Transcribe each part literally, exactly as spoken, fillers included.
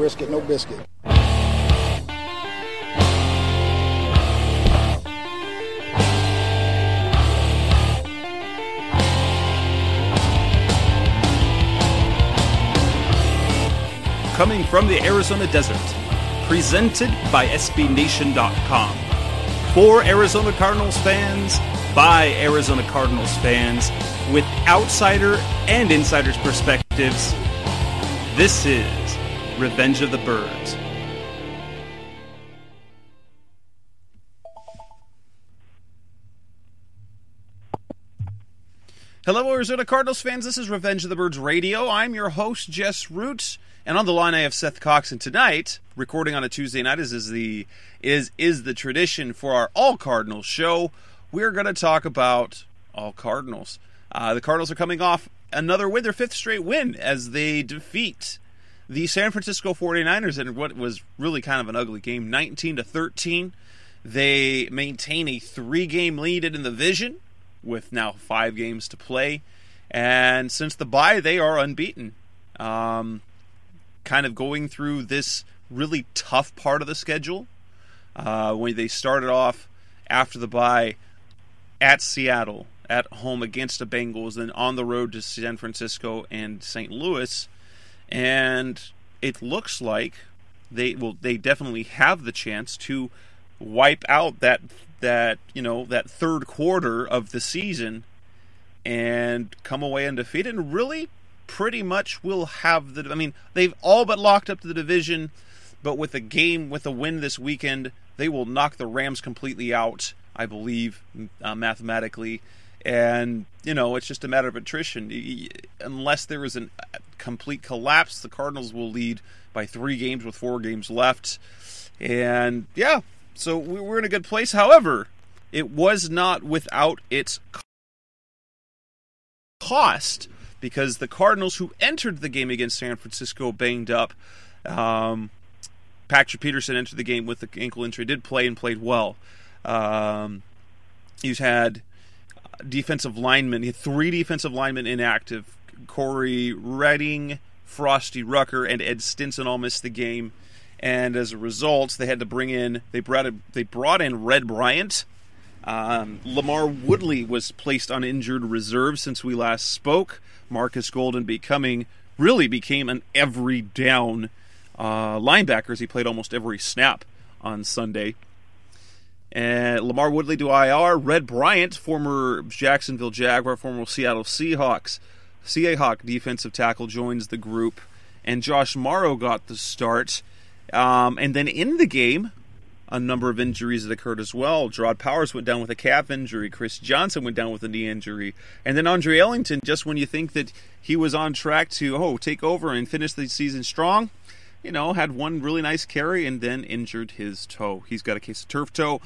brisket, no biscuit. Coming from the Arizona desert, presented by S B Nation dot com. For Arizona Cardinals fans, by Arizona Cardinals fans, with outsider and insider's perspectives, this is Revenge of the Birds. Hello, Arizona Cardinals fans. This is Revenge of the Birds Radio. I'm your host, Jess Root. And on the line, I have Seth Cox. And tonight, recording on a Tuesday night, as is the is is the tradition for our All Cardinals show, we're going to talk about All Cardinals. Uh, the Cardinals are coming off another win, their fifth straight win, as they defeat the San Francisco forty-niners in what was really kind of an ugly game, nineteen to thirteen. They maintain a three-game lead in the division with now five games to play. And since the bye, they are unbeaten. Um... kind of going through this really tough part of the schedule. Uh, when they started off after the bye at Seattle, at home against the Bengals, then on the road to San Francisco and Saint Louis. And it looks like they will they definitely have the chance to wipe out that that you know that third quarter of the season and come away undefeated and really pretty much will have the... I mean, they've all but locked up the division, but with a game, with a win this weekend, they will knock the Rams completely out, I believe, uh, mathematically. And, you know, it's just a matter of attrition. Unless there is a complete collapse, the Cardinals will lead by three games with four games left. And, yeah, so we're in a good place. However, it was not without its cost, because the Cardinals, who entered the game against San Francisco banged up, um, Patrick Peterson entered the game with the ankle injury, did play and played well. Um, he's had defensive linemen, he had three defensive linemen inactive. Corey Redding, Frosty Rucker, and Ed Stinson all missed the game. And as a result, they had to bring in, they brought, a, they brought in Red Bryant. Um, Lamar Woodley was placed on injured reserve since we last spoke. Marcus Golden becoming, really became an every down uh, linebacker as he played almost every snap on Sunday. And Lamar Woodley to I R. Red Bryant, former Jacksonville Jaguar, former Seattle Seahawks, Seahawk defensive tackle, joins the group. And Josh Morrow got the start. Um, and then in the game, a number of injuries that occurred as well. Gerard Powers went down with a calf injury. Chris Johnson went down with a knee injury. And then Andre Ellington, just when you think that he was on track to oh take over and finish the season strong, you know, had one really nice carry and then injured his toe. He's got a case of turf toe.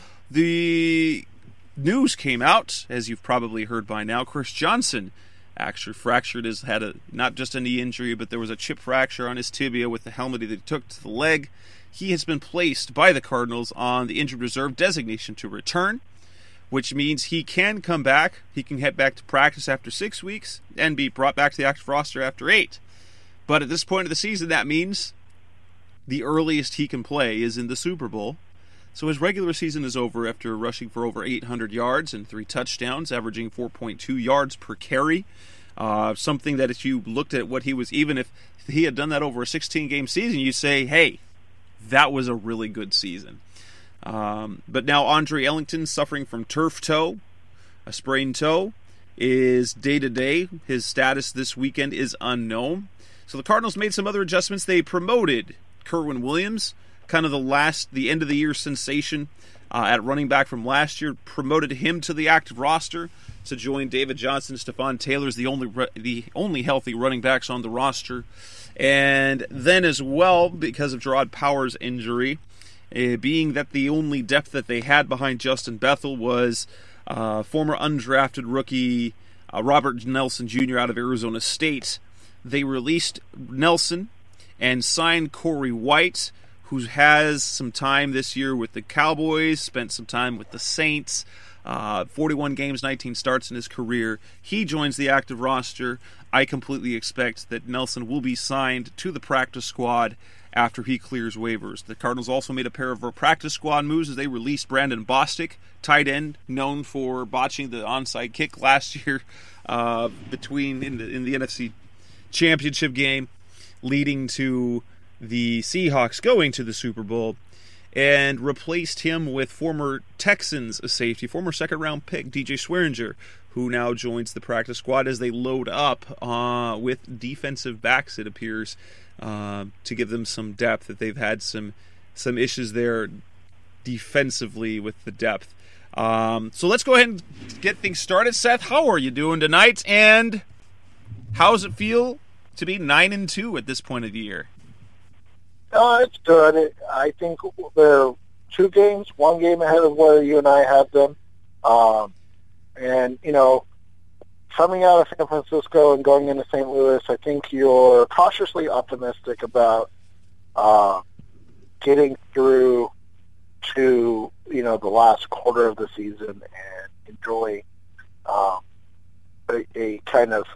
The news came out, as you've probably heard by now, Chris Johnson actually fractured his, had a not just a knee injury, but there was a chip fracture on his tibia with the helmet that he took to the leg. He has been placed by the Cardinals on the injured reserve designation to return, which means he can come back. He can head back to practice after six weeks and be brought back to the active roster after eight. But at this point of the season, that means the earliest he can play is in the Super Bowl. So his regular season is over after rushing for over eight hundred yards and three touchdowns, averaging four point two yards per carry. Uh, something that if you looked at what he was, even if he had done that over a sixteen-game season, you say, hey, that was a really good season. Um, but now Andre Ellington, suffering from turf toe, a sprained toe, is day-to-day. His status this weekend is unknown. So the Cardinals made some other adjustments. They promoted Kerwin Williams, kind of the last, the end-of-the-year sensation uh, at running back from last year, promoted him to the active roster to join David Johnson. Stephon Taylor's the only the only healthy running backs on the roster. And then as well, because of Gerard Powers' injury, uh, being that the only depth that they had behind Justin Bethel was uh, former undrafted rookie uh, Robert Nelson Junior out of Arizona State, they released Nelson and signed Corey White, who has some time this year with the Cowboys, spent some time with the Saints, uh, forty-one games, nineteen starts in his career. He joins the active roster. I completely expect that Nelson will be signed to the practice squad after he clears waivers. The Cardinals also made a pair of practice squad moves as they released Brandon Bostic, tight end, known for botching the onside kick last year uh, between in the in the N F C Championship game, leading to the Seahawks going to the Super Bowl, and replaced him with former Texans safety, former second-round pick D J Swearinger, who now joins the practice squad as they load up uh, with defensive backs, it appears, uh, to give them some depth, that they've had some some issues there defensively with the depth. Um, so let's go ahead and get things started. Seth, how are you doing tonight? And how does it feel to be nine and two at this point of the year? Uh, it's good. It, I think they're two games, one game ahead of where you and I have them. Um, and, you know, coming out of San Francisco and going into Saint Louis, I think you're cautiously optimistic about uh, getting through to, you know, the last quarter of the season and enjoy um, a, a kind of,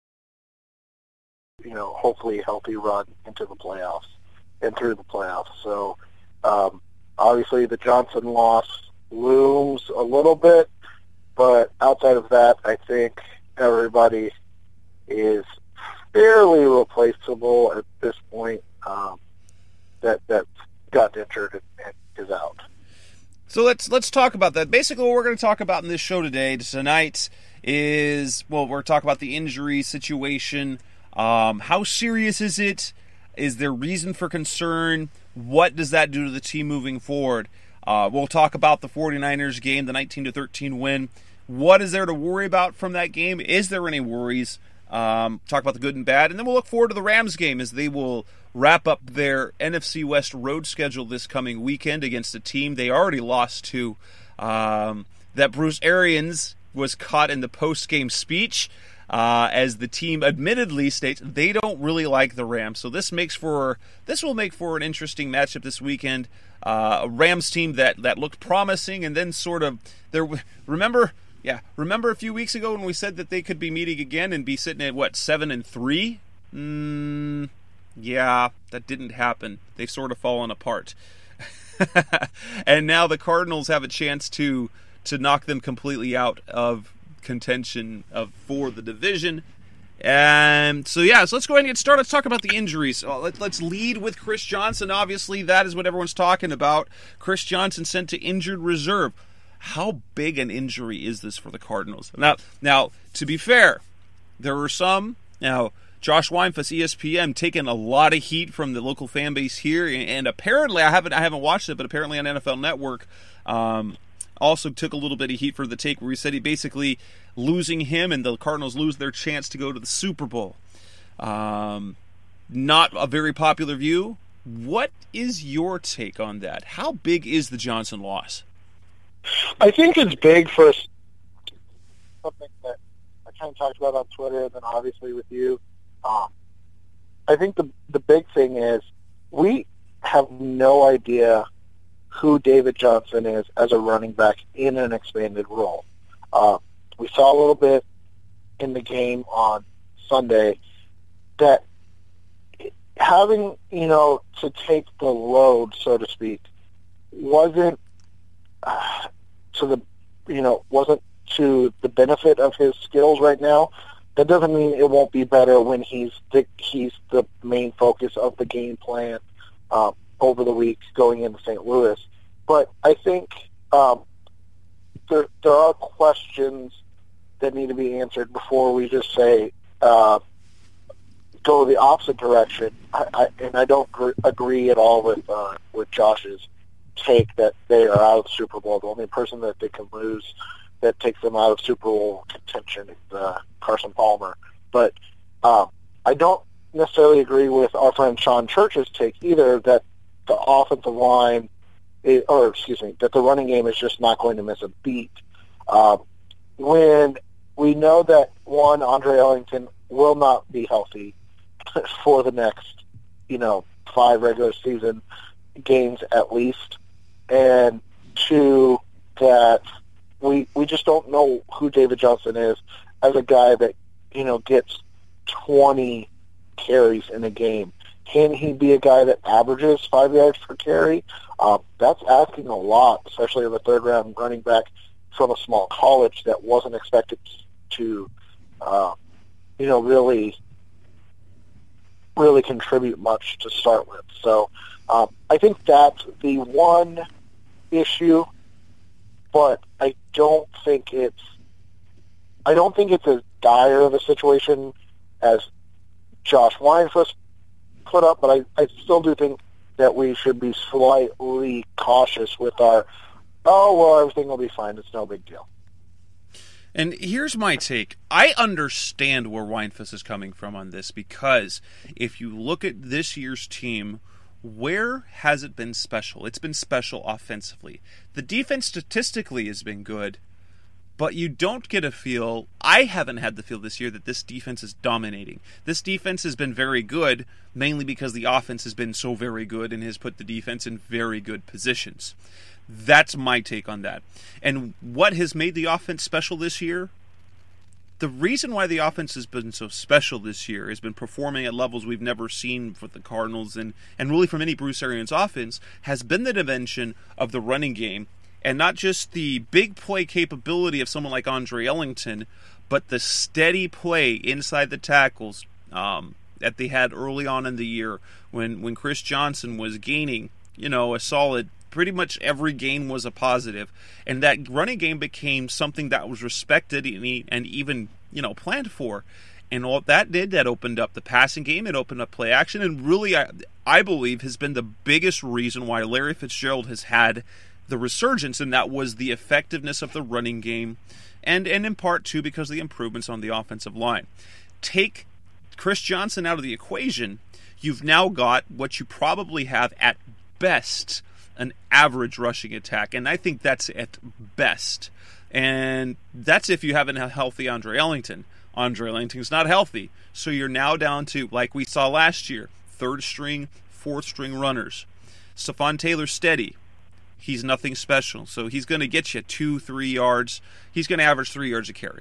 you know, hopefully healthy run into the playoffs and through the playoffs. So, um, obviously the Johnson loss looms a little bit, but outside of that, I think everybody is fairly replaceable at this point. Um, that that got injured and, and is out. So let's let's talk about that. Basically, what we're going to talk about in this show today, tonight, is, well, we're talking about the injury situation. Um, how serious is it? Is there reason for concern? What does that do to the team moving forward? Uh, we'll talk about the 49ers game, the nineteen to thirteen win. What is there to worry about from that game? Is there any worries? Um, talk about the good and bad. And then we'll look forward to the Rams game as they will wrap up their N F C West road schedule this coming weekend against a team they already lost to. Um, that Bruce Arians was caught in the post-game speech uh, as the team admittedly states they don't really like the Rams. So this makes for this will make for an interesting matchup this weekend. Uh, a Rams team that, that looked promising and then sort of there. Remember. Yeah, remember a few weeks ago when we said that they could be meeting again and be sitting at, what, seven and three? Mm, yeah, that didn't happen. They've sort of fallen apart. And now the Cardinals have a chance to to knock them completely out of contention of for the division. And so, yeah, so let's go ahead and get started. Let's talk about the injuries. Uh, let, let's lead with Chris Johnson. Obviously, that is what everyone's talking about. Chris Johnson sent to injured reserve. How big an injury is this for the Cardinals? Now, now to be fair, there were some. Now, Josh Weinfuss, E S P N, taking a lot of heat from the local fan base here, and apparently, I haven't, I haven't watched it, but apparently on N F L Network, um, also took a little bit of heat for the take where he said he basically losing him and the Cardinals lose their chance to go to the Super Bowl. Um, not a very popular view. What is your take on that? How big is the Johnson loss? I think it's big for something that I kind of talked about on Twitter and then obviously with you. Um, I think the the big thing is we have no idea who David Johnson is as a running back in an expanded role. Uh, we saw a little bit in the game on Sunday that having, you know, to take the load, so to speak, wasn't uh, to the, you know, wasn't to the benefit of his skills right now. That doesn't mean it won't be better when he's the, he's the main focus of the game plan um, over the week going into Saint Louis. But I think um, there there are questions that need to be answered before we just say uh, go the opposite direction. I, I, and I don't gr- agree at all with uh, with Josh's take that they are out of the Super Bowl. The only person that they can lose that takes them out of Super Bowl contention is uh, Carson Palmer. But um, I don't necessarily agree with our friend Sean Church's take either that the offensive line, is, or excuse me, that the running game is just not going to miss a beat. Um, when we know that, one, Andre Ellington will not be healthy for the next, you know, five regular season games at least, and two, that we we just don't know who David Johnson is as a guy that, you know, gets twenty carries in a game. can he be a guy that averages five yards per carry? Um, that's asking a lot, especially of a third-round running back from a small college that wasn't expected to, uh, you know, really, really contribute much to start with. So um, I think that's the one issue, but I don't think it's, I don't think it's as dire of a situation as Josh Weinfuss put up, but I, I still do think that we should be slightly cautious with our, oh, well, everything will be fine, it's no big deal. And here's my take. I understand where Weinfuss is coming from on this, because if you look at this year's team, where has it been special? It's been special offensively. The defense statistically has been good, but you don't get a feel, I haven't had the feel this year, that this defense is dominating. This defense has been very good, mainly because the offense has been so very good and has put the defense in very good positions. That's my take on that. And what has made the offense special this year? The reason why the offense has been so special this year has been performing at levels we've never seen for the Cardinals and, and really from any Bruce Arians offense, has been the dimension of the running game. And not just the big play capability of someone like Andre Ellington, but the steady play inside the tackles um, that they had early on in the year when, when Chris Johnson was gaining, you know, a solid, pretty much every gain was a positive. And that running game became something that was respected and even, you know, planned for. And all that did, that opened up the passing game, it opened up play action, and really, I, I believe, has been the biggest reason why Larry Fitzgerald has had the resurgence, and that was the effectiveness of the running game, and, and in part, too, because of the improvements on the offensive line. Take Chris Johnson out of the equation, you've now got what you probably have at best an average rushing attack, and I think that's at best. And that's if you have a healthy Andre Ellington. Andre Ellington's not healthy, so you're now down to, like we saw last year, third string, fourth string runners. Stephon Taylor steady. He's nothing special, so he's going to get you two, three yards. He's going to average three yards a carry.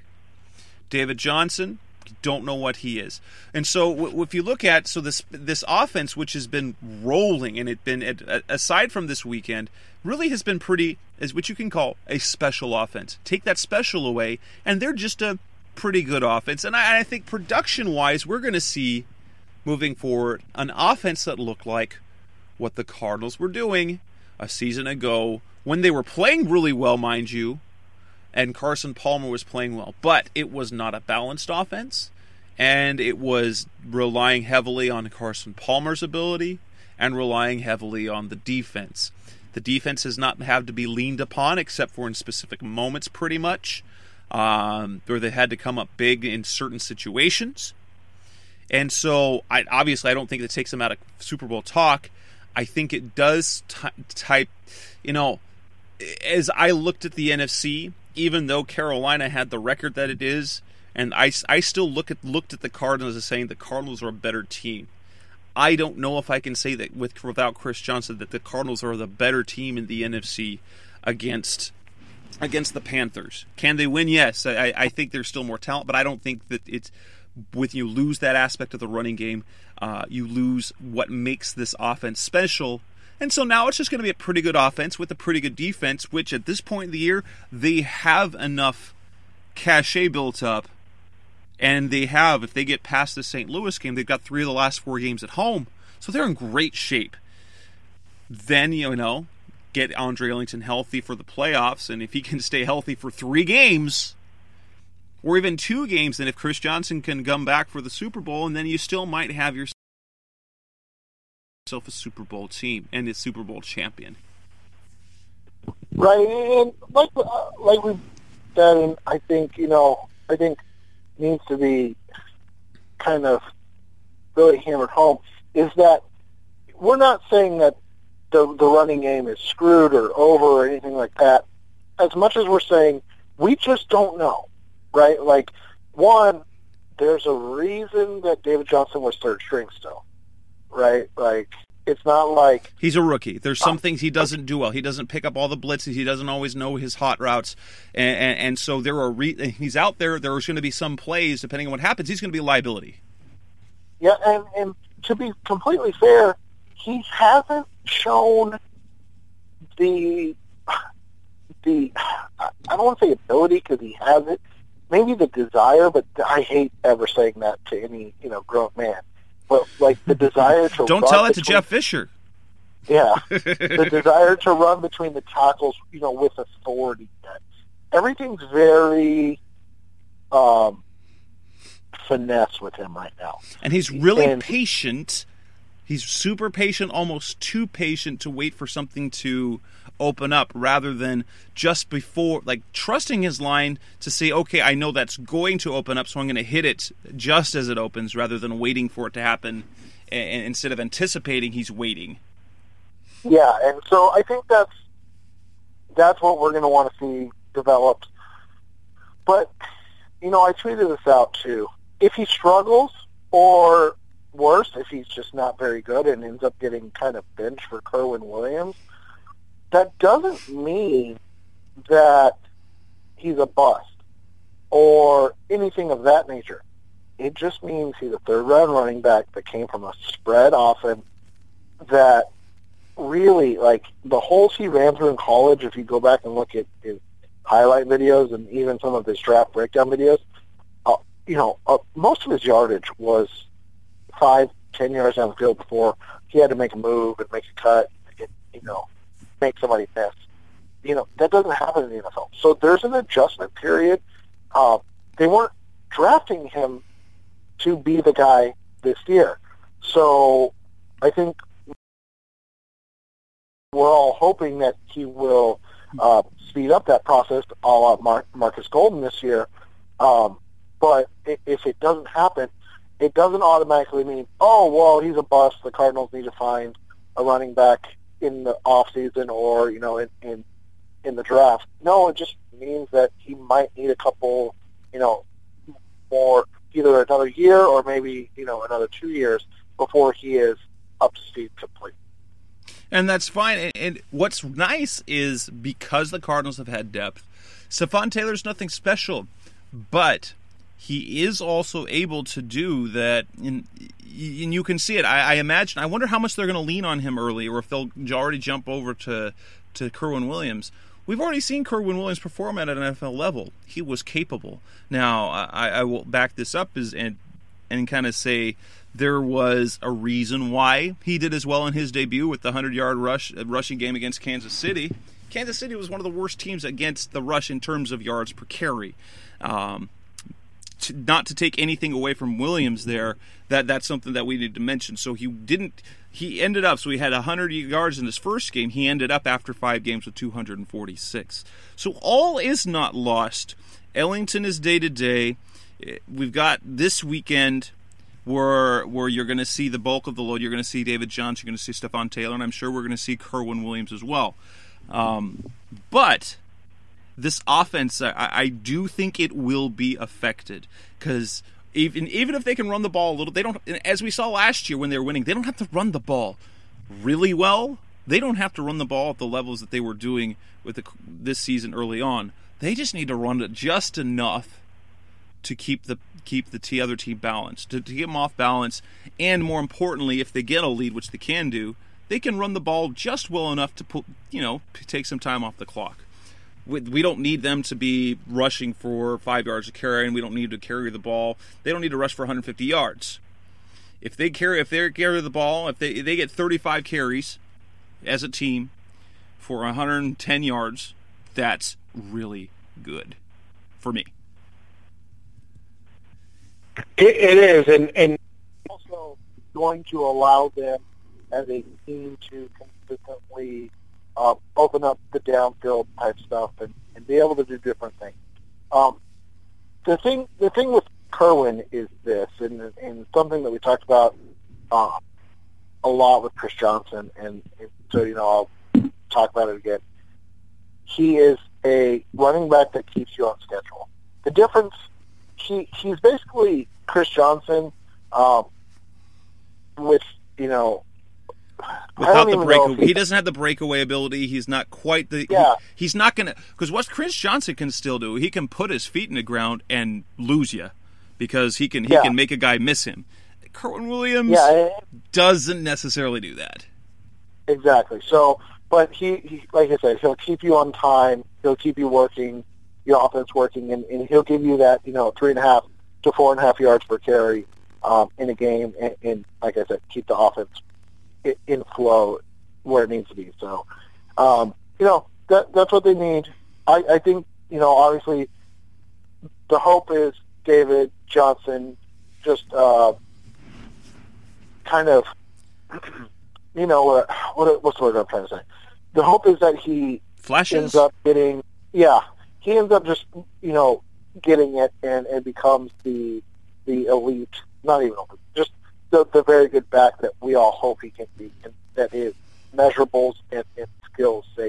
David Johnson, don't know what he is. And so w- if you look at so this this offense, which has been rolling, and it been aside from this weekend, really has been pretty, as what you can call a special offense. Take that special away, and they're just a pretty good offense. And I, I think production-wise, we're going to see moving forward an offense that looked like what the Cardinals were doing a season ago, when they were playing really well, mind you, and Carson Palmer was playing well. But it was not a balanced offense, and it was relying heavily on Carson Palmer's ability and relying heavily on the defense. The defense has not had to be leaned upon except for in specific moments, pretty much, um, where they had to come up big in certain situations. And so, I, obviously, I don't think it takes them out of Super Bowl talk. I think it does t- type, you know, as I looked at the N F C, even though Carolina had the record that it is, and I, I still look at looked at the Cardinals as saying the Cardinals are a better team. I don't know if I can say that with without Chris Johnson that the Cardinals are the better team in the N F C against against the Panthers. Can they win? Yes. I, I think there's still more talent, but I don't think that it's with you lose that aspect of the running game, uh, you lose what makes this offense special. And so now it's just going to be a pretty good offense with a pretty good defense, which at this point in the year, they have enough cachet built up. And they have, if they get past the Saint Louis game, they've got three of the last four games at home. So they're in great shape. Then, you know, get Andre Ellington healthy for the playoffs. And if he can stay healthy for three games, or even two games, then if Chris Johnson can come back for the Super Bowl, and then you still might have yourself a Super Bowl team and a Super Bowl champion. Right, and like uh, like we've said, and I think, you know, I think needs to be kind of really hammered home, is that we're not saying that the the running game is screwed or over or anything like that, as much as we're saying we just don't know. Right? Like, one, there's a reason that David Johnson was third string still. Right? Like, it's not like... He's a rookie. There's some um, things he doesn't do well. He doesn't pick up all the blitzes. He doesn't always know his hot routes. And, and, and so there are re- he's out there. There's going to be some plays, depending on what happens, he's going to be a liability. Yeah, and, and to be completely fair, he hasn't shown the the I don't want to say ability because he has it, maybe the desire, but I hate ever saying that to any you know grown man. But like the desire to don't run tell it to between, Jeff Fisher. Yeah, the desire to run between the tackles, you know, with authority. Everything's very um, finesse with him right now, and he's really and, patient. He's super patient, almost too patient to wait for something to open up rather than just before, like trusting his line to say, okay, I know that's going to open up, so I'm going to hit it just as it opens rather than waiting for it to happen. And instead of anticipating, he's waiting. Yeah, and so I think that's that's what we're going to want to see developed. But, you know, I tweeted this out too. If he struggles, or worse, if he's just not very good and ends up getting kind of benched for Kerwin Williams, that doesn't mean that he's a bust or anything of that nature. It just means he's a third-round running back that came from a spread offense that really, like, the holes he ran through in college, if you go back and look at his highlight videos and even some of his draft breakdown videos, uh, you know, uh, most of his yardage was five, ten yards down the field before he had to make a move and make a cut, and, you know, make somebody miss. You know, that doesn't happen in the N F L. So there's an adjustment period. Uh, they weren't drafting him to be the guy this year. So I think we're all hoping that he will uh, speed up that process, a la Mar- Marcus Golden this year. Um, but if it doesn't happen, it doesn't automatically mean, oh, well, he's a bust. The Cardinals need to find a running back in the off season or, you know, in, in in the draft. No, it just means that he might need a couple, you know, more, either another year or maybe, you know, another two years before he is up to speed completely. And that's fine. And, and what's nice is because the Cardinals have had depth, Stephon Taylor's nothing special, but he is also able to do that, and, and you can see it. I, I imagine, I wonder how much they're going to lean on him early, or if they'll already jump over to, to Kerwin Williams. We've already seen Kerwin Williams perform at an N F L level. He was capable. Now, I, I will back this up as, and, and kind of say there was a reason why he did as well in his debut with the hundred-yard rush rushing game against Kansas City. Kansas City was one of the worst teams against the rush in terms of yards per carry. Um, to, not to take anything away from Williams there, that that's something that we need to mention. So he didn't. He ended up, so he had one hundred yards in his first game. He ended up after five games with two hundred forty-six. So all is not lost. Ellington is day-to-day. We've got this weekend where where you're going to see the bulk of the load. You're going to see David Johnson, you're going to see Stephon Taylor, and I'm sure we're going to see Kerwin Williams as well. Um, but this offense, I, I do think it will be affected because even even if they can run the ball a little, they don't. As we saw last year when they were winning, they don't have to run the ball really well. They don't have to run the ball at the levels that they were doing with the, this season early on. They just need to run it just enough to keep the keep the t- other team balanced, to, to get them off balance, and more importantly, if they get a lead, which they can do, they can run the ball just well enough to put, you know, take some time off the clock. We, we don't need them to be rushing for five yards of carry, and we don't need to carry the ball. They don't need to rush for one hundred fifty yards. If they carry, if they carry the ball, if they if they get thirty-five carries as a team for one hundred ten yards, that's really good for me. It, it is, and, and also going to allow them as a team to consistently uh, open up the downfield type stuff and, and be able to do different things. Um, the thing, the thing with Kerwin is this, and, and something that we talked about uh, a lot with Chris Johnson, and, and so you know I'll talk about it again. He is a running back that keeps you on schedule. The difference. He he's basically Chris Johnson um, with, you know, without the break. He, he doesn't have the breakaway ability. He's not quite the. Yeah. He, he's not going to. Because what Chris Johnson can still do, he can put his feet in the ground and lose you because he can he yeah. can make a guy miss him. Kerwin Williams yeah, it, doesn't necessarily do that. Exactly. So, but he, he, like I said, he'll keep you on time. He'll keep you working, your offense working, and, and he'll give you that, you know, three and a half to four and a half yards per carry um, in a game, and, and like I said, keep the offense in, in flow where it needs to be. So, um, you know, that that's what they need. I, I think, you know, obviously, the hope is David Johnson just uh, kind of. You know, uh, what what's the word I'm trying to say? The hope is that he Flashes? ends up getting, yeah, he ends up just, you know, getting it and, and becomes the the elite, not even elite, just the, the very good back that we all hope he can be, and that his measurables and, and skills say.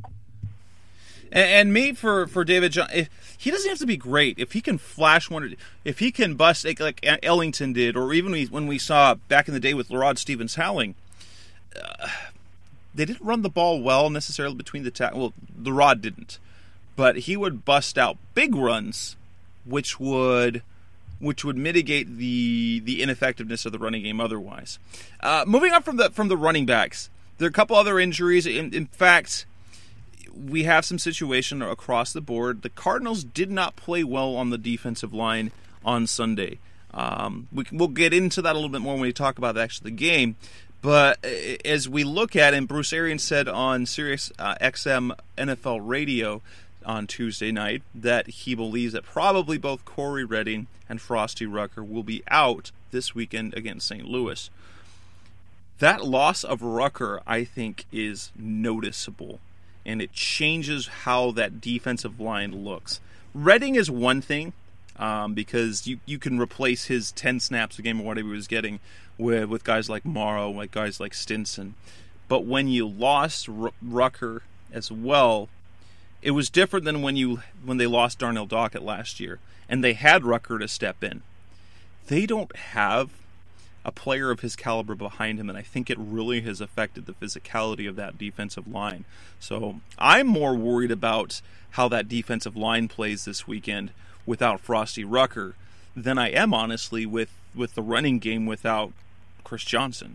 And, and me for, for David John, if, he doesn't have to be great. If he can flash one, if he can bust like, like Ellington did, or even we, when we saw back in the day with Lerod Stevens-Howling, Uh, they didn't run the ball well necessarily between the tackles. Well, the Rod didn't, but he would bust out big runs, which would which would mitigate the the ineffectiveness of the running game otherwise. Uh, moving on from the from the running backs, there are a couple other injuries. In, in fact, we have some situation across the board. The Cardinals did not play well on the defensive line on Sunday. Um, we, we'll get into that a little bit more when we talk about actually the game. But as we look at it, and Bruce Arians said on Sirius uh, X M N F L Radio on Tuesday night that he believes that probably both Corey Redding and Frosty Rucker will be out this weekend against Saint Louis. That loss of Rucker, I think, is noticeable, and it changes how that defensive line looks. Redding is one thing, um, because you, you can replace his ten snaps a game or whatever he was getting with with guys like Morrow, like guys like Stinson. But when you lost R- Rucker as well, it was different than when you when they lost Darnell Dockett last year, and they had Rucker to step in. They don't have a player of his caliber behind him, and I think it really has affected the physicality of that defensive line. So I'm more worried about how that defensive line plays this weekend without Frosty Rucker than I am, honestly, with, with the running game without Chris Johnson.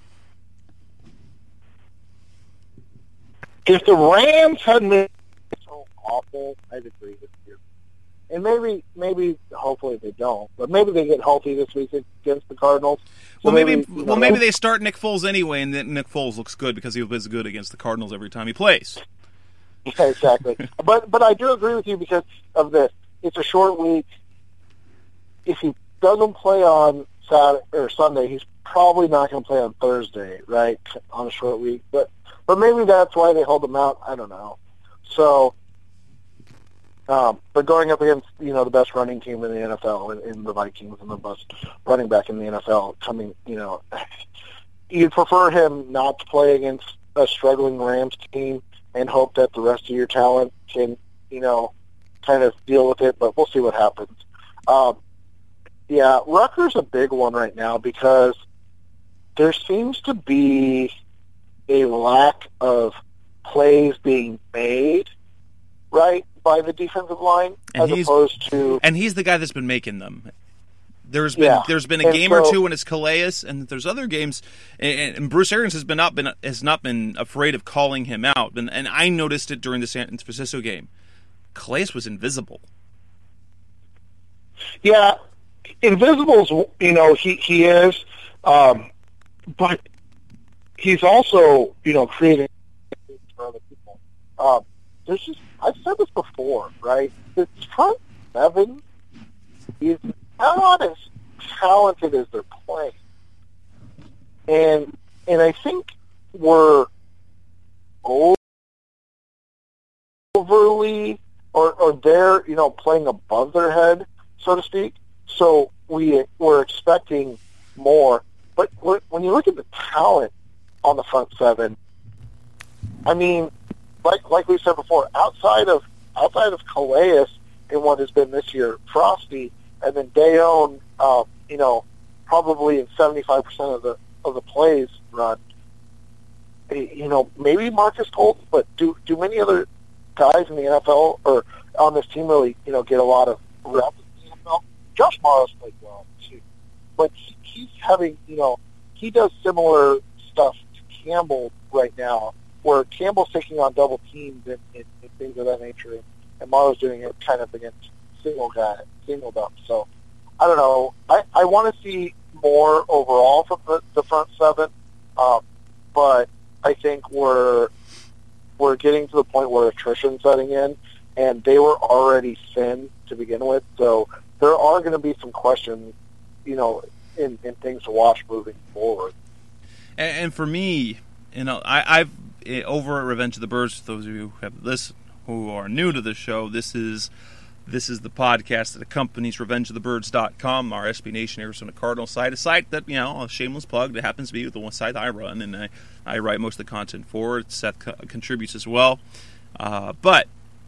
If the Rams hadn't been so awful, I'd agree with you. And maybe, maybe, hopefully they don't, but maybe they get healthy this week against the Cardinals. So well, maybe, maybe you know, well, maybe they start Nick Foles anyway, and then Nick Foles looks good because he was good against the Cardinals every time he plays. Yeah, exactly. but but I do agree with you because of this. It's a short week. If he doesn't play on Saturday or Sunday, he's probably not going to play on Thursday, right? On a short week, but but maybe that's why they hold him out. I don't know. So. Um, but going up against, you know, the best running team in the N F L, in, in the Vikings, and the best running back in the N F L, coming, you know, you'd prefer him not to play against a struggling Rams team and hope that the rest of your talent can, you know, kind of deal with it, but we'll see what happens. Um, yeah, Rutgers a big one right now because there seems to be a lack of plays being made, right, by the defensive line, and as opposed to... And he's the guy that's been making them. There's been yeah. there's been a and game so, or two when it's Calais, and there's other games, and, and Bruce Arians has been not been has not been afraid of calling him out, and, and I noticed it during the San Francisco game. Calais was invisible. Yeah, Invisible's, you know, he, he is, um, but he's also, you know, creating for other people. Um, there's just, I've said this before, right? This front seven is not as talented as they're playing. And and I think we're overly, or, or they're, you know, playing above their head, so to speak. So we, we're expecting more. But when you look at the talent on the front seven, I mean, like like we said before, outside of outside of Calais in what has been this year, Frosty, and then Dayon, uh, you know, probably in seventy-five percent of the of the plays run. You know, maybe Marcus Colton, but do do many other guys in the N F L or on this team really, you know, get a lot of reps in the N F L? Josh Morrow's played well too, but he, he's having, you know, he does similar stuff to Campbell right now, where Campbell's taking on double teams and, and, and things of that nature, and, and Morrow's doing it kind of against single guy, single them. So I don't know. I, I want to see more overall from the, the front seven, um, but I think we're we're getting to the point where attrition's setting in, and they were already thin to begin with. So there are going to be some questions, you know, in, in things to watch moving forward. And, and for me, you know, I, I've over at Revenge of the Birds. For those of you who have listened, who are new to the show, this is this is the podcast that accompanies Revenge of the Birds dot com, our S B Nation Arizona Cardinals site, a site that, you know, a shameless plug that happens to be the one site I run, and I, I write most of the content for it. Seth co- contributes as well. Uh, but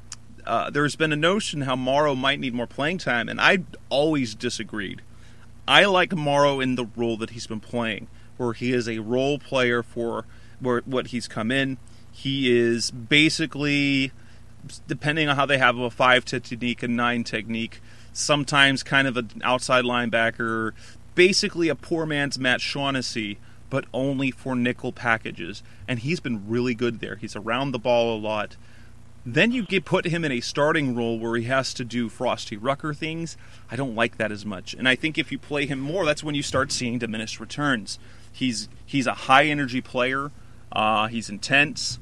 uh, there's been a notion how Morrow might need more playing time, and I always disagreed. I like Morrow in the role that he's been playing, where he is a role player for where what he's come in. He is basically, depending on how they have a five technique, a nine technique, sometimes kind of an outside linebacker, basically a poor man's Matt Shaughnessy, but only for nickel packages. And he's been really good there. He's around the ball a lot. Then you get put him in a starting role where he has to do Frosty Rucker things. I don't like that as much. And I think if you play him more, that's when you start seeing diminished returns. He's he's a high-energy player. Uh, he's intense.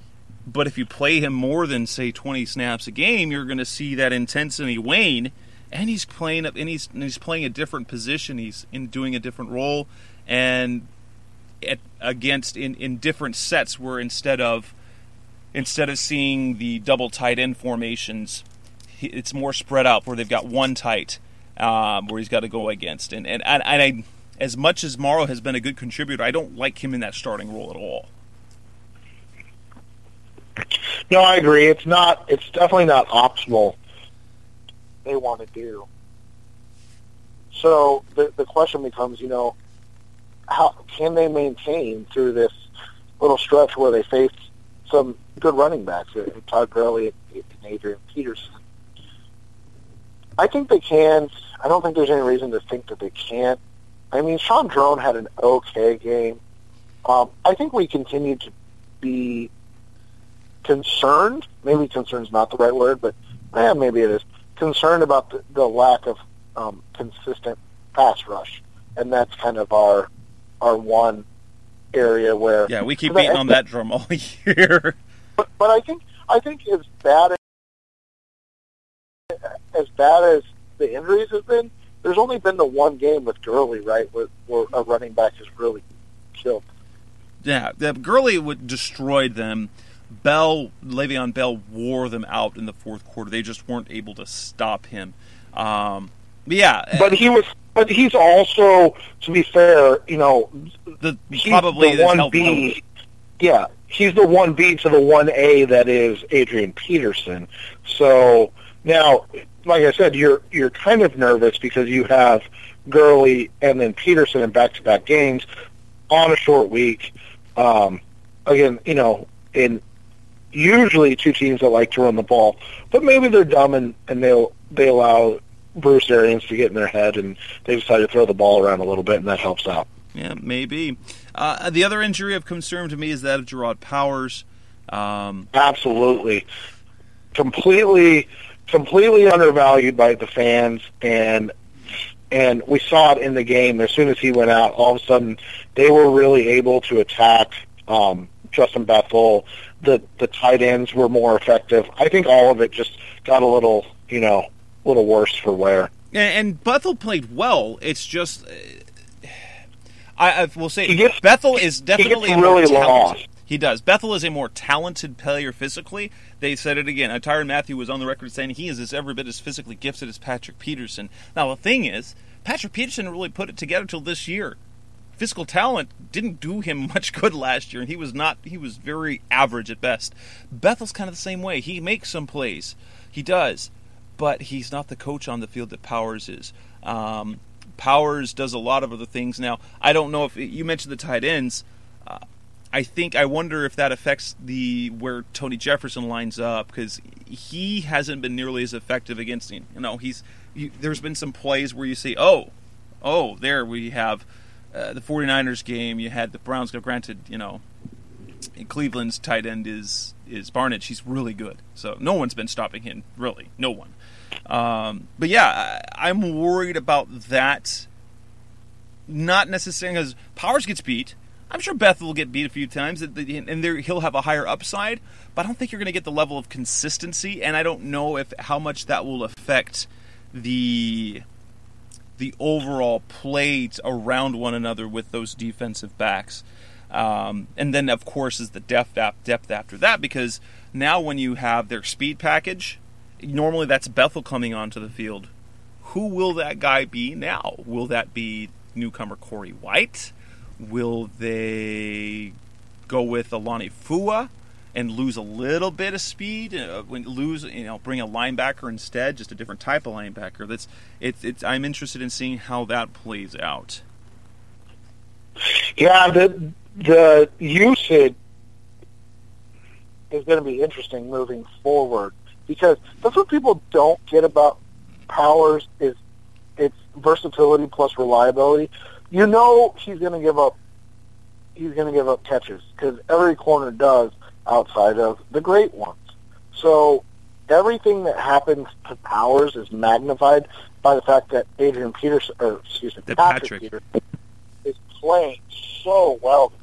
But if you play him more than, say, twenty snaps a game, you're going to see that intensity wane. And he's playing and he's and he's playing a different position. He's in doing a different role, and at, against in, in different sets where instead of instead of seeing the double tight end formations, it's more spread out where they've got one tight um, where he's got to go against. And and, and I, as much as Morrow has been a good contributor, I don't like him in that starting role at all. No, I agree. It's not. It's definitely not optimal. They want to do. So the the question becomes, you know, how can they maintain through this little stretch where they face some good running backs, Todd Gurley and Adrian Peterson? I think they can. I don't think there's any reason to think that they can't. I mean, Sean Drone had an okay game. Um, I think we continue to be concerned, maybe concerned is not the right word, but eh, maybe it is, concerned about the, the lack of um, consistent pass rush. And that's kind of our our one area where... Yeah, we keep beating I, on that drum all year. But, but I think I think as bad as, as bad as the injuries have been, there's only been the one game with Gurley, right, where, where a running back has really killed. Yeah, the Gurley would destroyed them. Bell, Le'Veon Bell wore them out in the fourth quarter. They just weren't able to stop him. Um, but yeah, but he was. But he's also, to be fair, you know, the probably the one B. Yeah, he's the one B to the one A that is Adrian Peterson. So now, like I said, you're you're kind of nervous because you have Gurley and then Peterson in back-to-back games on a short week. Um, again, you know, in usually two teams that like to run the ball, but maybe they're dumb and, and they'll they allow Bruce Arians to get in their head and they decide to throw the ball around a little bit, and that helps out. Yeah, maybe. Uh, the other injury of concern to me is that of Gerard Powers. Um, Absolutely. Completely completely undervalued by the fans, and and we saw it in the game. As soon as he went out, all of a sudden they were really able to attack um, Justin Bethel. The the tight ends were more effective. I think all of it just got a little, you know, a little worse for wear. And, and Bethel played well. It's just, uh, I, I will say, gets, Bethel is definitely he a more really talented. lost. He does. Bethel is a more talented player physically. They said it again. Uh, Tyrann Mathieu was on the record saying he is as every bit as physically gifted as Patrick Peterson. Now the thing is, Patrick Peterson really put it together till this year. Physical talent didn't do him much good last year, and he was not. He was very average at best. Bethel's kind of the same way. He makes some plays, he does, but he's not the coach on the field that Powers is. Um, Powers does a lot of other things. Now, I don't know if you mentioned the tight ends. Uh, I think I wonder if that affects the where Tony Jefferson lines up, because he hasn't been nearly as effective against him. You know, he's you, there's been some plays where you say, oh. oh, there we have uh, the 49ers game. You had the Browns. Granted, you know, Cleveland's tight end is is Barnett. She's really good. So no one's been stopping him, really. No one. Um, but yeah, I, I'm worried about that. Not necessarily because Powers gets beat. I'm sure Bethel will get beat a few times, and there, he'll have a higher upside. But I don't think you're going to get the level of consistency, and I don't know if how much that will affect the the overall plays around one another with those defensive backs. Um, and then, of course, is the depth depth after that, because now when you have their speed package, normally that's Bethel coming onto the field. Who will that guy be now? Will that be newcomer Corey White? Will they go with Alani Fua and lose a little bit of speed? Uh, when lose, you know, bring a linebacker instead, just a different type of linebacker. That's it's. It's. I'm interested in seeing how that plays out. Yeah, the the usage is going to be interesting moving forward, because that's what people don't get about Powers is its versatility plus reliability. You know he's going to give up. He's going to give up catches because every corner does, outside of the great ones. So everything that happens to Powers is magnified by the fact that Adrian Peterson, or excuse me, the Patrick, Patrick Peterson, is playing so well.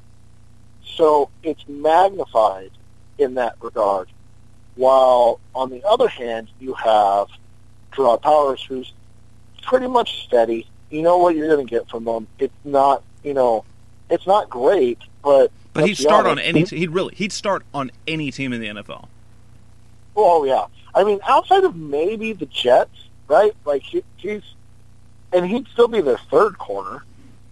So it's magnified in that regard. While on the other hand, you have Gerard Powers, who's pretty much steady. You know what you're going to get from him. It's not, you know, it's not great, but but he'd start honest, on any. T- he'd really he'd start on any team in the N F L. Oh yeah, I mean, outside of maybe the Jets, right? Like he, he's, and he'd still be their third corner.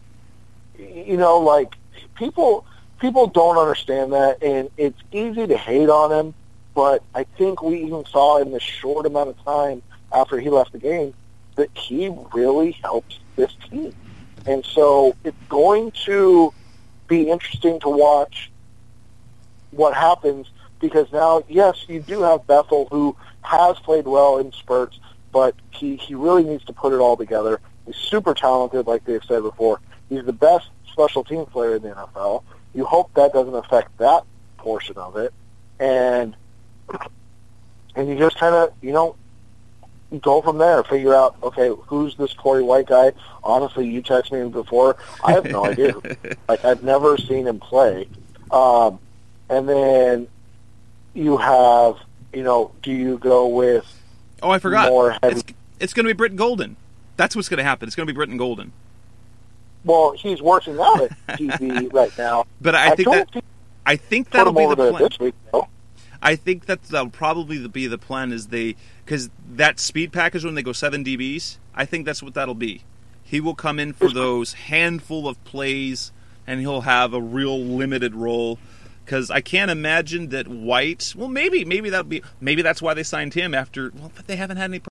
You know, like people people don't understand that, and it's easy to hate on him. But I think we even saw in the short amount of time after he left the game that he really helped this team. And so it's going to be interesting to watch what happens, because now, yes, you do have Bethel, who has played well in spurts, but he, he really needs to put it all together. He's super talented, like they've said before. He's the best special team player in the N F L. You hope that doesn't affect that portion of it. And and you just kind of, you know, go from there, figure out, okay, who's this Corey White guy? Honestly, you texted me before. I have no idea. Like, I've never seen him play. Um, and then you have, you know, do you go with Oh, I forgot. more heavy... It's, it's going to be Britton Golden. That's what's going to happen. It's going to be Britton Golden. Well, he's working out at T V right now. But I, I think that think I think that'll be the plan. This week, no? I think that that'll probably be the plan, is they because that speed package when they go seven D Bs. I think that's what that'll be. He will come in for those handful of plays, and he'll have a real limited role. Because I can't imagine that White. Well, maybe maybe that'll be maybe that's why they signed him after. Well, but they haven't had any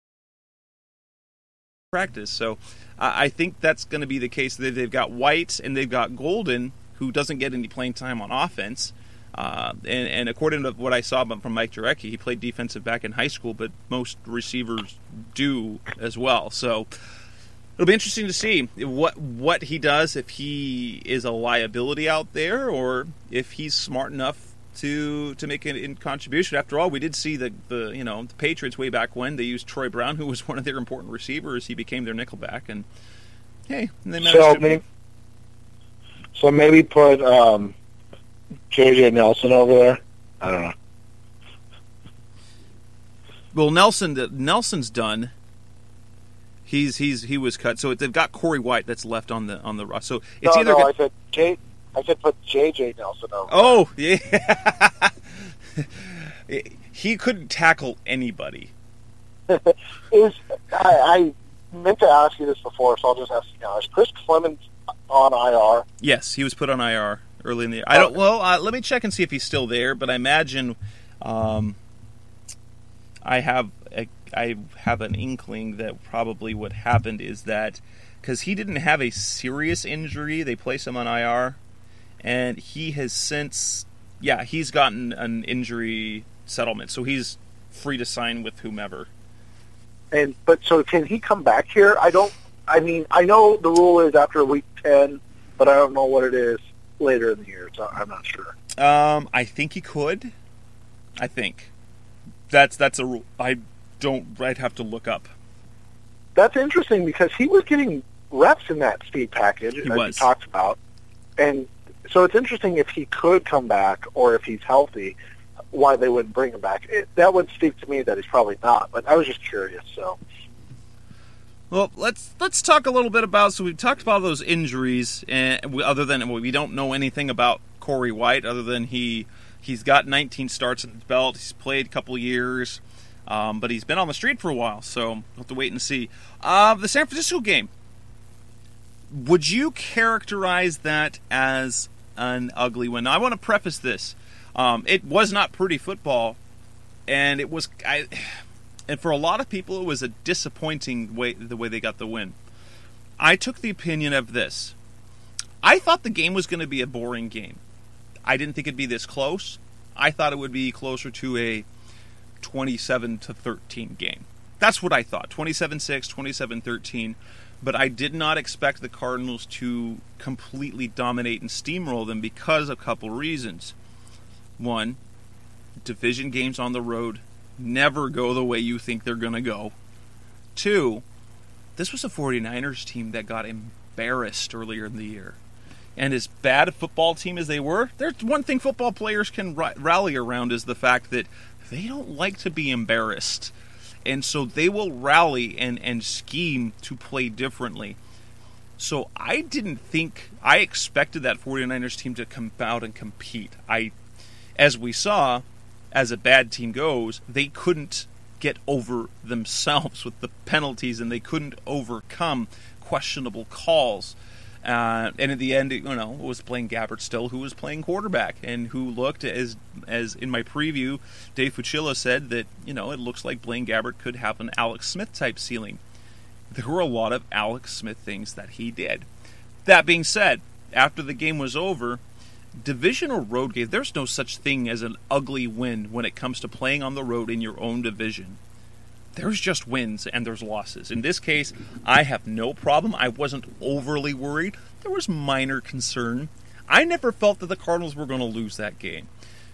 practice, so uh, I think that's going to be the case. That they've got White and they've got Golden, who doesn't get any playing time on offense. Uh, and, and according to what I saw from Mike Jurecki, he played defensive back in high school, but most receivers do as well. So it'll be interesting to see what what he does, if he is a liability out there or if he's smart enough to to make an in contribution. After all, we did see the, the you know the Patriots way back when they used Troy Brown, who was one of their important receivers. He became their nickelback, and hey, and they managed so to. Maybe, so maybe put um, J J Nelson over there. I don't know. Well, Nelson, Nelson's done. He's he's he was cut. So they've got Corey White that's left on the on the roster. So it's no, either. No, gonna... I said J. I said put J J Nelson over. Oh yeah. He couldn't tackle anybody. Is I, I meant to ask you this before, so I'll just ask you now. Is Chris Clemens on I R? Yes, he was put on I R early in the year. I don't. Well, uh, let me check and see if he's still there. But I imagine, um, I have a, I have an inkling that probably what happened is that because he didn't have a serious injury, they placed him on I R, and he has since, yeah, he's gotten an injury settlement, so he's free to sign with whomever. And but so can he come back here? I don't. I mean, I know the rule is after week ten, but I don't know what it is later in the year, so I'm not sure. Um, I think he could. I think that's that's a rule. I don't. I'd have to look up. That's interesting because he was getting reps in that speed package, He as was. he talked about, and so it's interesting if he could come back or if he's healthy, why they wouldn't bring him back. It, that would speak to me that he's probably not, but I was just curious. So, Well, let's let's talk a little bit about. So we've talked about those injuries, and we, other than well, we don't know anything about Corey White, other than he he's got nineteen starts in his belt. He's played a couple of years, um, but he's been on the street for a while, so we'll have to wait and see. Uh, the San Francisco game. Would you characterize that as an ugly win? Now, I want to preface this. Um, it was not pretty football, and it was, I, and for a lot of people, it was a disappointing way the way they got the win. I took the opinion of this. I thought the game was going to be a boring game. I didn't think it'd be this close. I thought it would be closer to a twenty-seven to thirteen game. That's what I thought. twenty-seven six, twenty-seven thirteen. But I did not expect the Cardinals to completely dominate and steamroll them because of a couple reasons. One, division games on the road never go the way you think they're going to go. Two, this was a 49ers team that got embarrassed earlier in the year. And as bad a football team as they were, there's one thing football players can r- rally around is the fact that they don't like to be embarrassed. And so they will rally and, and scheme to play differently. So I didn't think, I expected that 49ers team to come out and compete. I, as we saw, as a bad team goes, they couldn't get over themselves with the penalties, and they couldn't overcome questionable calls. Uh, and in the end, you know, it was Blaine Gabbert still who was playing quarterback and who looked, as as in my preview, Dave Fucilla said that, you know, it looks like Blaine Gabbert could have an Alex Smith type ceiling. There were a lot of Alex Smith things that he did. That being said, after the game was over, division or road game, there's no such thing as an ugly win when it comes to playing on the road in your own division. There's just wins and there's losses. In this case, I have no problem. I wasn't overly worried. There was minor concern. I never felt that the Cardinals were going to lose that game.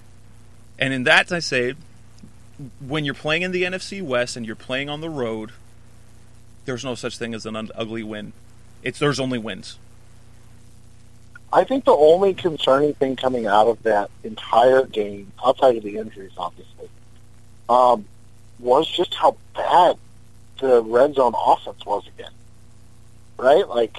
And in that, I say, when you're playing in the N F C West and you're playing on the road, there's no such thing as an ugly win. It's there's only wins. I think the only concerning thing coming out of that entire game, outside of the injuries, obviously, um, was just how bad the red zone offense was again. Right? Like,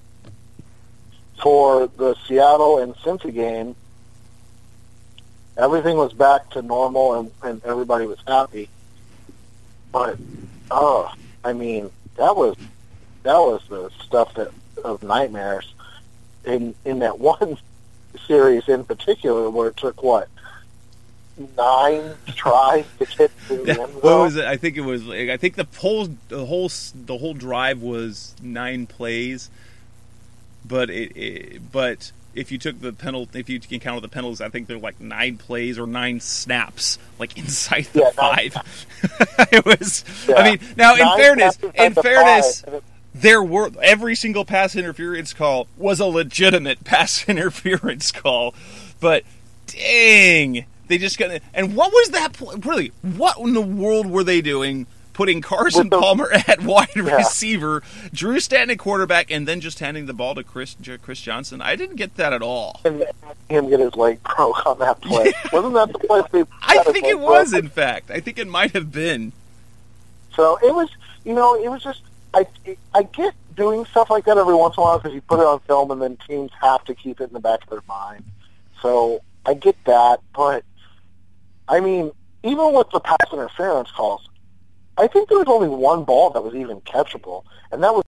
for the Seattle and Cincy game, everything was back to normal and, and everybody was happy. But, oh, I mean, that was that was the stuff that of nightmares. In in that one series in particular, where it took what nine tries to get to the end zone. What was it? I think it was. I think the whole the whole the whole drive was nine plays, but it, it but if you took the penalty, if you can count the penalties, I think they're like nine plays or nine snaps, like inside the yeah, five. It was. Yeah. I mean, now in Nine fairness, snaps in inside the fairness. five. There were every single pass interference call was a legitimate pass interference call, but dang, they just got. And what was that? Really, what in the world were they doing? Putting Carson the, Palmer at wide yeah. receiver, Drew Stanton at quarterback, and then just handing the ball to Chris Chris Johnson. I didn't get that at all. And him get his leg broke on that play. Wasn't that the play? They I think it was. broke? In fact, I think it might have been. So it was. You know, it was just. I, I get doing stuff like that every once in a while because you put it on film and then teams have to keep it in the back of their mind. So I get that, but I mean, even with the pass interference calls, I think there was only one ball that was even catchable, and that was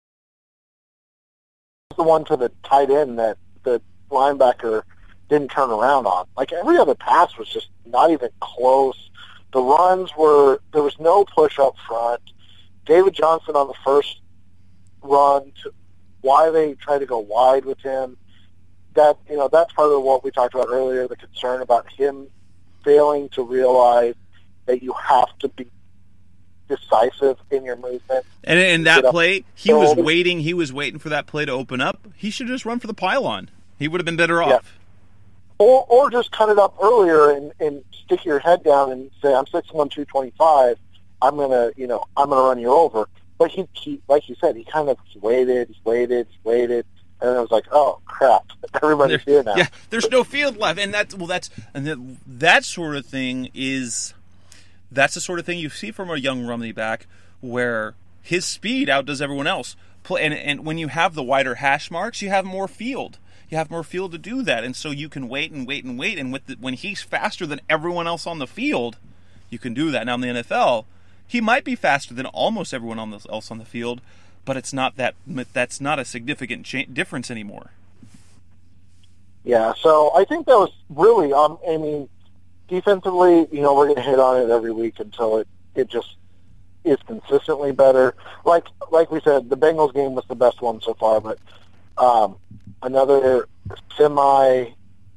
the one to the tight end that the linebacker didn't turn around on. Like, every other pass was just not even close. The runs were, there was no push up front. David Johnson on the first run, to why they tried to go wide with him, that, you know, that's part of what we talked about earlier, the concern about him failing to realize that you have to be decisive in your movement. And in that play, he was field. waiting. He was waiting for that play to open up. He should have just run for the pylon. He would have been better off. Yeah. Or, or just cut it up earlier and, and stick your head down and say, "I'm six one, two twenty-five. I'm gonna, you know, I'm gonna run you over." But he, he, like you said, he kind of waited, waited, waited, and it was like, "Oh crap! Everybody's There, here now." Yeah, there's no field left, and that's well, that's and that, that sort of thing is that's the sort of thing you see from a young running back where his speed outdoes everyone else. And and when you have the wider hash marks, you have more field. You have more field to do that, and so you can wait and wait and wait. And with the, when he's faster than everyone else on the field, you can do that. Now in the N F L, he might be faster than almost everyone on the, else on the field, but it's not that that's not a significant cha- difference anymore. Yeah, so I think that was really, um, I mean, defensively, you know, we're going to hit on it every week until it, it just is consistently better. Like like we said, the Bengals game was the best one so far, but um, another semi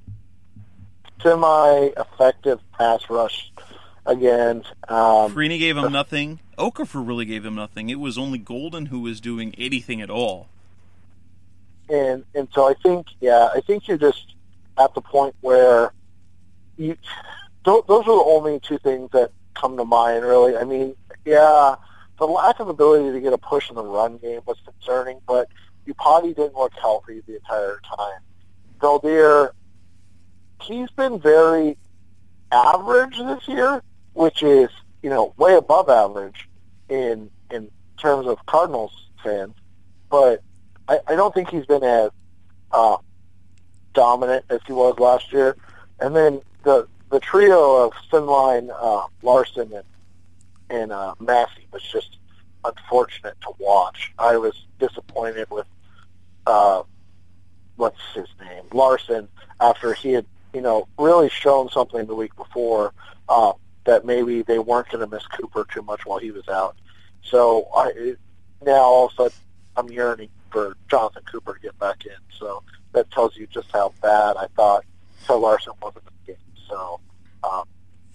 semi effective pass rush again. Um, Freeney gave him nothing. Okafor really gave him nothing. It was only Golden who was doing anything at all. And and so I think, yeah, I think you're just at the point where you those are the only two things that come to mind, really. I mean, yeah, the lack of ability to get a push in the run game was concerning, but Upati didn't look healthy the entire time. Valdir, he's been very average this year, which is, you know, way above average in in terms of Cardinals fans, but I, I don't think he's been as uh, dominant as he was last year. And then the the trio of Sinline, uh, Larson, and, and uh, Massey was just unfortunate to watch. I was disappointed with, uh, what's his name, Larson, after he had, you know, really shown something the week before uh, that maybe they weren't going to miss Cooper too much while he was out. So I now all of a sudden I'm yearning for Jonathan Cooper to get back in. So that tells you just how bad I thought Phil Larson was in the game. So, um,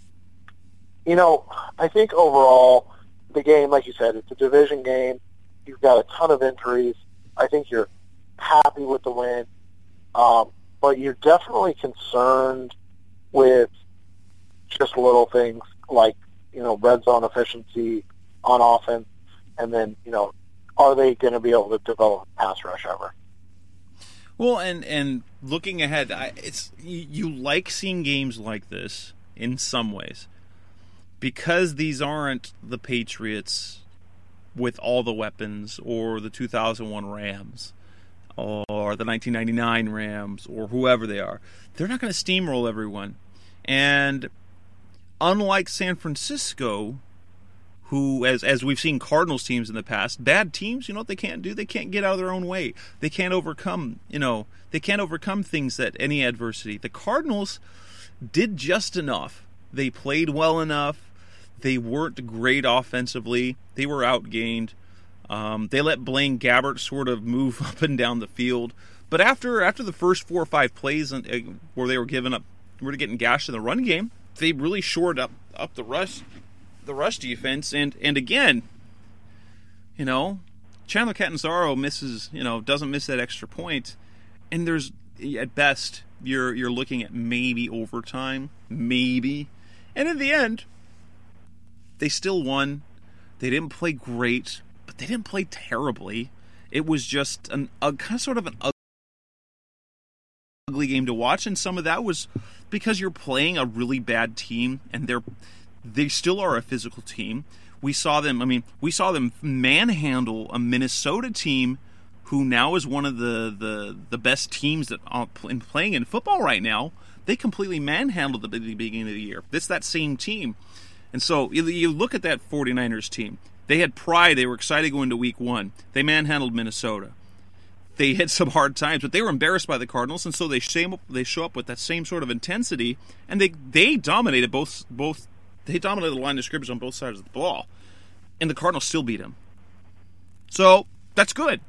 you know, I think overall the game, like you said, it's a division game. You've got a ton of injuries. I think you're happy with the win, um, but you're definitely concerned with just little things like, you know, red zone efficiency on offense, and then, you know, are they going to be able to develop a pass rush ever? Well, and, and looking ahead, I, it's you, you like seeing games like this in some ways because these aren't the Patriots with all the weapons or the two thousand one Rams or the nineteen ninety-nine Rams or whoever they are. They're not going to steamroll everyone. And unlike San Francisco, who, as as we've seen Cardinals teams in the past, bad teams, you know what they can't do? They can't get out of their own way. They can't overcome, you know, they can't overcome things that any adversity. The Cardinals did just enough. They played well enough. They weren't great offensively. They were outgained. Um, they let Blaine Gabbert sort of move up and down the field. But after after the first four or five plays uh, where they were giving up, were getting gashed in the run game, they really shored up up the rush. the rush defense, and and again, you know, Chandler Catanzaro misses, you know, doesn't miss that extra point, and there's at best you're you're looking at maybe overtime, maybe, and in the end, they still won. They didn't play great, but they didn't play terribly. It was just an a kind of sort of an ugly game to watch, and some of that was because you're playing a really bad team, and they're They still are a physical team. We saw them, I mean, we saw them manhandle a Minnesota team who now is one of the, the, the best teams that are playing in football right now. They completely manhandled them at the beginning of the year. It's that same team. And so you, you look at that 49ers team. They had pride. They were excited going to week one. They manhandled Minnesota. They had some hard times, but they were embarrassed by the Cardinals, and so they, shame, they show up with that same sort of intensity, and they, they dominated both both They dominated the line of scrimmage on both sides of the ball, and the Cardinals still beat him. So that's good.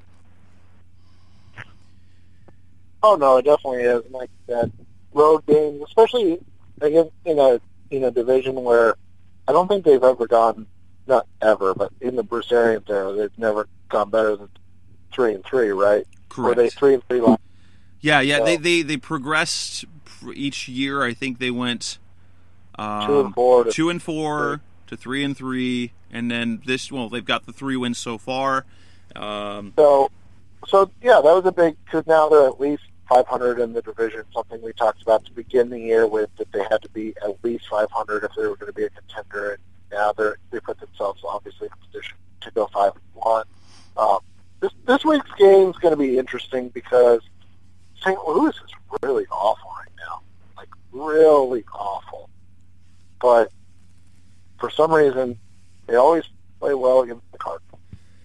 Oh no, it definitely is. And like that road games, especially again in a in a division where I don't think they've ever gone not ever, but in the Bruce Arians era, they've never gone better than three and three, right? Correct. Were they three and three last? Yeah, yeah. So, they, they they progressed each year. I think they went um, two and four, to two and four to three and three, and then this. Well, they've got the three wins so far. Um, so, so yeah, that was a big because now they're at least five hundred in the division. Something we talked about to begin the year with that they had to be at least five hundred if they were going to be a contender. And now they they put themselves obviously in a position to go five and one. Um, this this week's game is going to be interesting because Saint Louis is really awful right now, like really awful. But for some reason, they always play well against the Cardinals.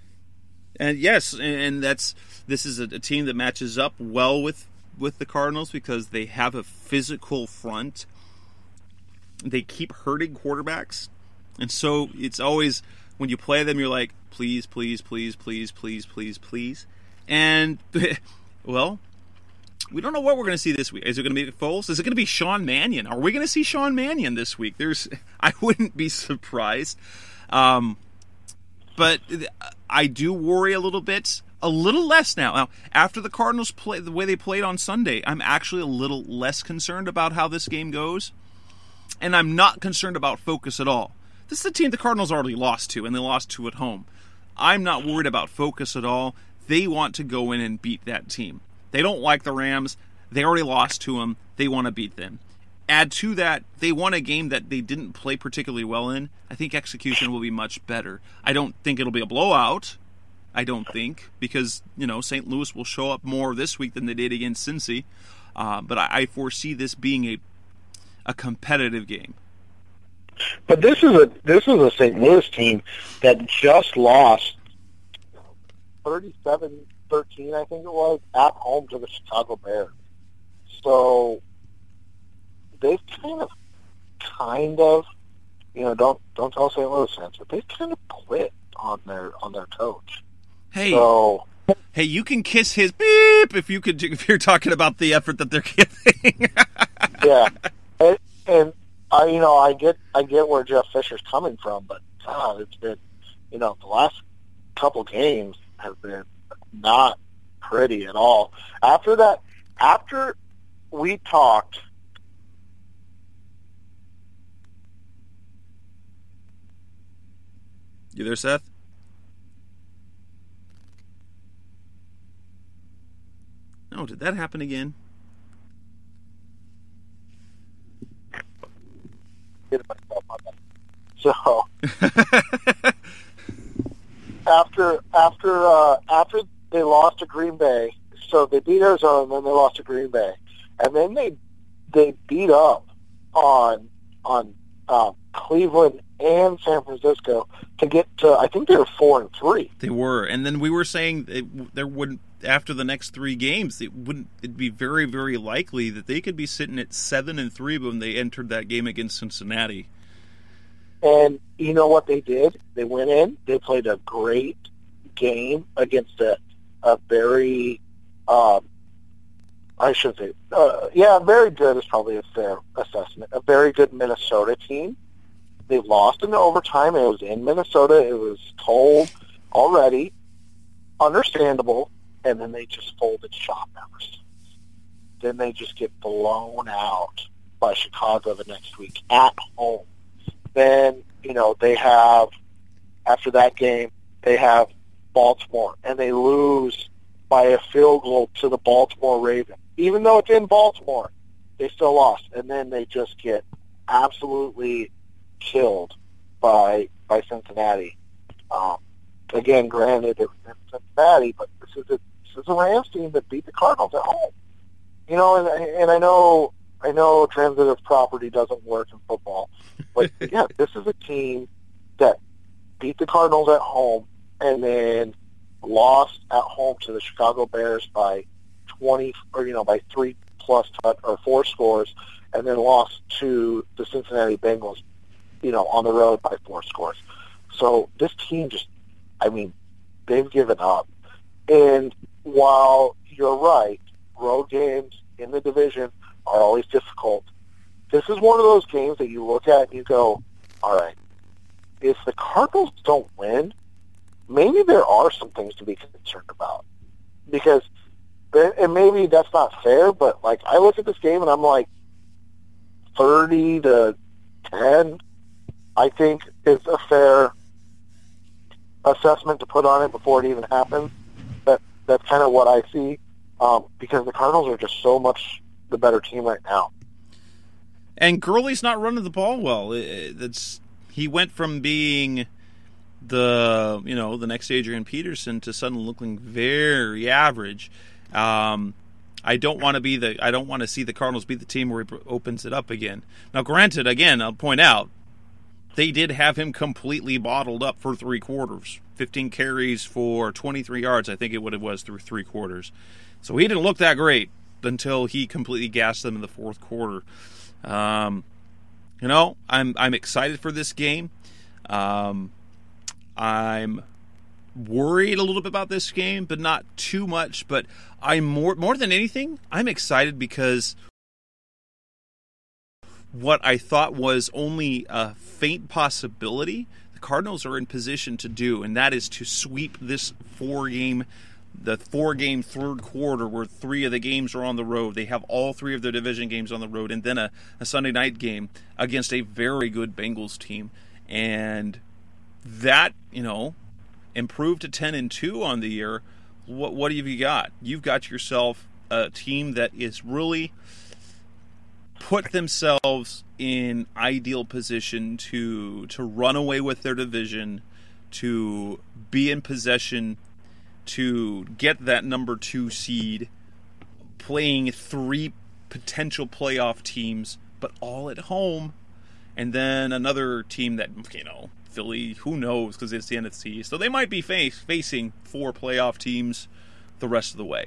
and yes, and that's this is a, a team that matches up well with, with the Cardinals because they have a physical front. They keep hurting quarterbacks, and so it's always when you play them, you're like, please, please, please, please, please, please, please, and well. We don't know what we're going to see this week. Is it going to be Foles? Is it going to be Sean Mannion? Are we going to see Sean Mannion this week? There's, I wouldn't be surprised. Um, but I do worry a little bit, a little less now. Now, after the Cardinals play the way they played on Sunday, I'm actually a little less concerned about how this game goes. And I'm not concerned about focus at all. This is a team the Cardinals already lost to, and they lost to at home. I'm not worried about focus at all. They want to go in and beat that team. They don't like the Rams. They already lost to them. They want to beat them. Add to that, they won a game that they didn't play particularly well in. I think execution will be much better. I don't think it'll be a blowout. I don't think, because, you know, Saint Louis will show up more this week than they did against Cincy. Uh, but I, I foresee this being a a competitive game. But this is a this is a Saint Louis team that just lost thirty-seven thirteen, I think it was, at home to the Chicago Bears. So they've kind of, kind of, you know, don't don't tell Saint Louis fans, but they've kind of quit on their on their coach. Hey, so, hey, you can kiss his beep if you could if you're talking about the effort that they're giving. yeah, and, and I, you know, I get I get where Jeff Fisher's coming from, but God, it's been, you know, the last couple games have been not pretty at all. After that, after we talked, you there, Seth? Oh, did that happen again? So after after uh, after they lost to Green Bay, so they beat Arizona, and then they lost to Green Bay, and then they they beat up on on uh, Cleveland and San Francisco to get to, I think they were four and three. They were, and then we were saying it, there wouldn't after the next three games. It wouldn't. It'd be very very likely that they could be sitting at seven and three when they entered that game against Cincinnati. And you know what they did? They went in. They played a great game against a a very, um, I should say, uh, yeah, very good is probably a fair assessment. A very good Minnesota team. They lost in overtime. It was in Minnesota. It was cold already, understandable, and then they just folded shop ever since. Then they just get blown out by Chicago the next week at home. Then, you know, they have, after that game, they have Baltimore, and they lose by a field goal to the Baltimore Ravens. Even though it's in Baltimore, they still lost. And then they just get absolutely killed by by Cincinnati. Um, again, granted, it was in Cincinnati, but this is a this is a Rams team that beat the Cardinals at home. You know, and and I know I know transitive property doesn't work in football, but yeah, this is a team that beat the Cardinals at home and then lost at home to the Chicago Bears by twenty or you know by three plus touch, or four scores, and then lost to the Cincinnati Bengals, you know, on the road by four scores. So this team just, I mean, they've given up. And while you're right, road games in the division are always difficult. This is one of those games that you look at and you go, all right, if the Cardinals don't win, maybe there are some things to be concerned about. Because, and maybe that's not fair, but like I look at this game and I'm like, thirty to ten, I think is a fair assessment to put on it before it even happens. That that's kind of what I see, um, because the Cardinals are just so much the better team right now. And Gurley's not running the ball well. That's he went from being the you know the next Adrian Peterson to suddenly looking very average. Um, I don't want to be the I don't want to see the Cardinals be the team where he opens it up again. Now, granted, again, I'll point out they did have him completely bottled up for three quarters, fifteen carries for twenty-three yards. I think it what it was through three quarters. So he didn't look that great until he completely gassed them in the fourth quarter. Um, you know, I'm I'm excited for this game. Um, I'm worried a little bit about this game, but not too much. But I'm more more than anything, I'm excited because what I thought was only a faint possibility, the Cardinals are in position to do, and that is to sweep this four-game, the four-game third quarter where three of the games are on the road. They have all three of their division games on the road, and then a, a Sunday night game against a very good Bengals team. And that, you know, improved to ten and two on the year. What what have you got? You've got yourself a team that is really put themselves in ideal position to to run away with their division, to be in possession, to get that number two seed, playing three potential playoff teams, but all at home, and then another team that, you know, Philly, who knows, because it's the N F C, so they might be face, facing four playoff teams the rest of the way.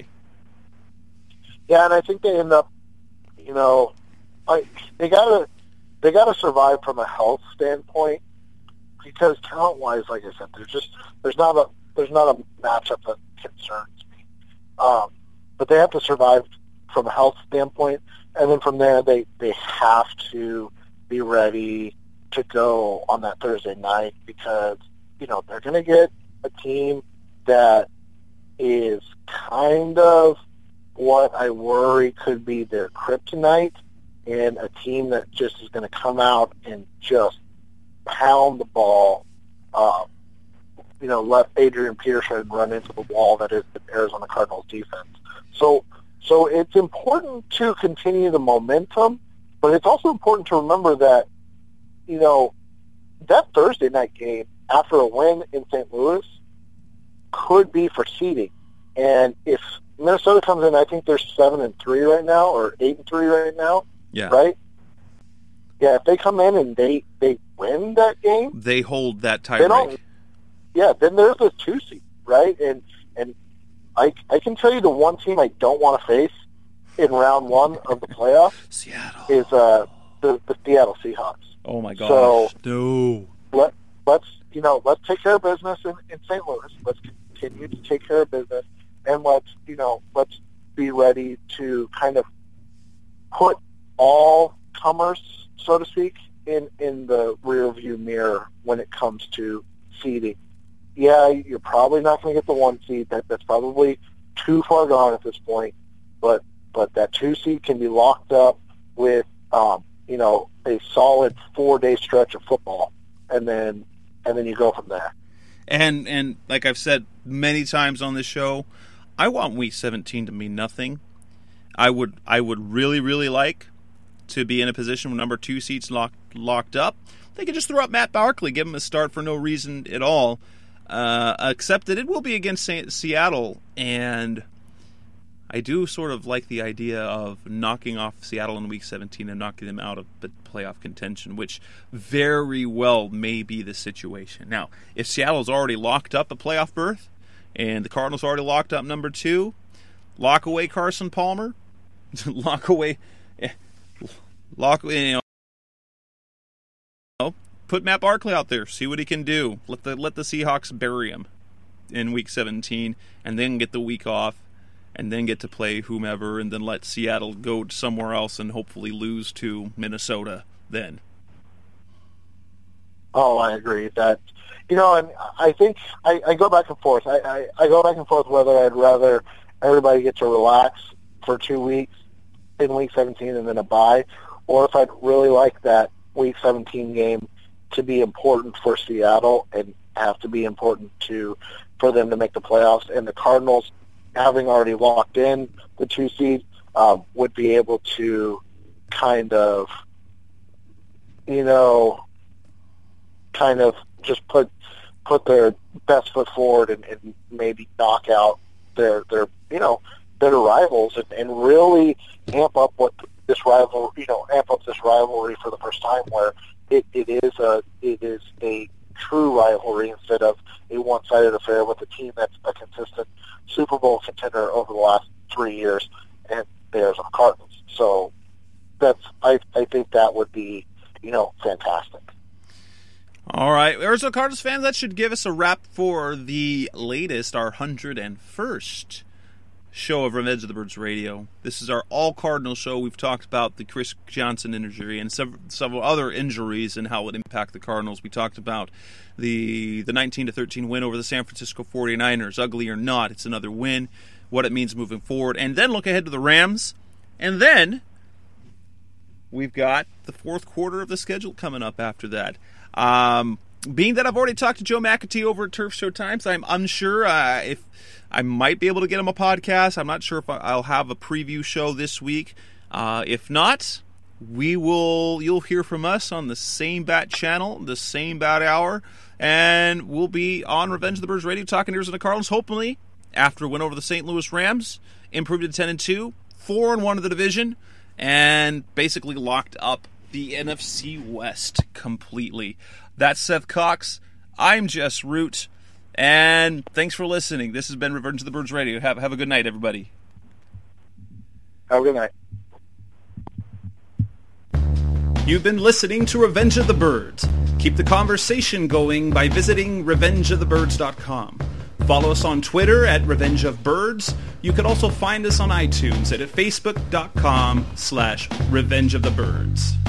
Yeah, and I think they end up, you know, like they gotta they gotta survive from a health standpoint, because talent wise, like I said, there's just there's not a there's not a matchup that concerns me. Um, but they have to survive from a health standpoint, and then from there they, they have to be ready to go on that Thursday night, because, you know, they're gonna get a team that is kind of what I worry could be their kryptonite, and a team that just is going to come out and just pound the ball, uh, you know, let Adrian Peterson run into the wall that is the Arizona Cardinals defense. So, so it's important to continue the momentum, but it's also important to remember that, you know, that Thursday night game after a win in Saint Louis could be for seeding. And if Minnesota comes in, I think they're seven and three right now, or eight and three right now. Yeah. Right? Yeah, if they come in and they, they win that game, they hold that tie break. Yeah, then there's a two seed, right? And and I I can tell you the one team I don't want to face in round one of the playoffs Seattle is uh the, the Seattle Seahawks. Oh my gosh. So no. Let let's you know, let's take care of business in, in Saint Louis. Let's continue to take care of business, and let's you know, let's be ready to kind of put all comers, so to speak, in, in the rear view mirror when it comes to seeding. Yeah, you're probably not going to get the one seed. That that's probably too far gone at this point. But but that two seed can be locked up with um, you know, a solid four day stretch of football, and then and then you go from there. And and like I've said many times on this show, I want Week seventeen to mean nothing. I would I would really really like to be in a position with number two seats locked locked up. They could just throw up Matt Barkley, give him a start for no reason at all, uh, except that it will be against Saint- Seattle, and I do sort of like the idea of knocking off Seattle in Week seventeen and knocking them out of the playoff contention, which very well may be the situation. Now, if Seattle's already locked up a playoff berth, and the Cardinals already locked up number two, lock away Carson Palmer, lock away... Lock, you know, put Matt Barkley out there, see what he can do. Let the let the Seahawks bury him in Week seventeen, and then get the week off, and then get to play whomever, and then let Seattle go somewhere else and hopefully lose to Minnesota then. Oh, I agree. That, you know, and I think I, I go back and forth. I, I, I go back and forth whether I'd rather everybody get to relax for two weeks in Week seventeen and then a bye, or if I'd really like that Week seventeen game to be important for Seattle and have to be important to for them to make the playoffs. And the Cardinals, having already locked in the two seed, um, would be able to kind of, you know, kind of just put put their best foot forward and, and maybe knock out their their you know their rivals and, and really amp up what this rival you know amp up this rivalry for the first time, where it, it is a it is a true rivalry instead of a one-sided affair with a team that's a consistent Super Bowl contender over the last three years, and there's the Cardinals. So that's I I think that would be you know fantastic. All right, Arizona Cardinals fans, that should give us a wrap for the latest, our one hundred first show of Revenge of the Birds Radio. This is our all-Cardinal show. We've talked about the Chris Johnson injury and several, several other injuries and how it would impact the Cardinals. We talked about the the nineteen to thirteen win over the San Francisco forty-niners. Ugly or not, it's another win, what it means moving forward. And then look ahead to the Rams. And then we've got the fourth quarter of the schedule coming up after that. Um, being that I've already talked to Joe McAtee over at Turf Show Times, I'm unsure uh, if I might be able to get him a podcast. I'm not sure if I'll have a preview show this week. Uh, if not, we will. You'll hear from us on the same bat channel, the same bat hour, and we'll be on Revenge of the Birds Radio talking to Arizona Cardinals. Hopefully, after a win over the Saint Louis Rams, improved to ten and two, four and one of the division, and basically locked up the N F C West completely. That's Seth Cox. I'm Jess Root. And thanks for listening. This has been Revenge of the Birds Radio. Have, have a good night, everybody. Have a good night. You've been listening to Revenge of the Birds. Keep the conversation going by visiting revenge of the birds dot com. Follow us on Twitter at Revenge of Birds. You can also find us on iTunes at facebook dot com slash Revenge of the Birds.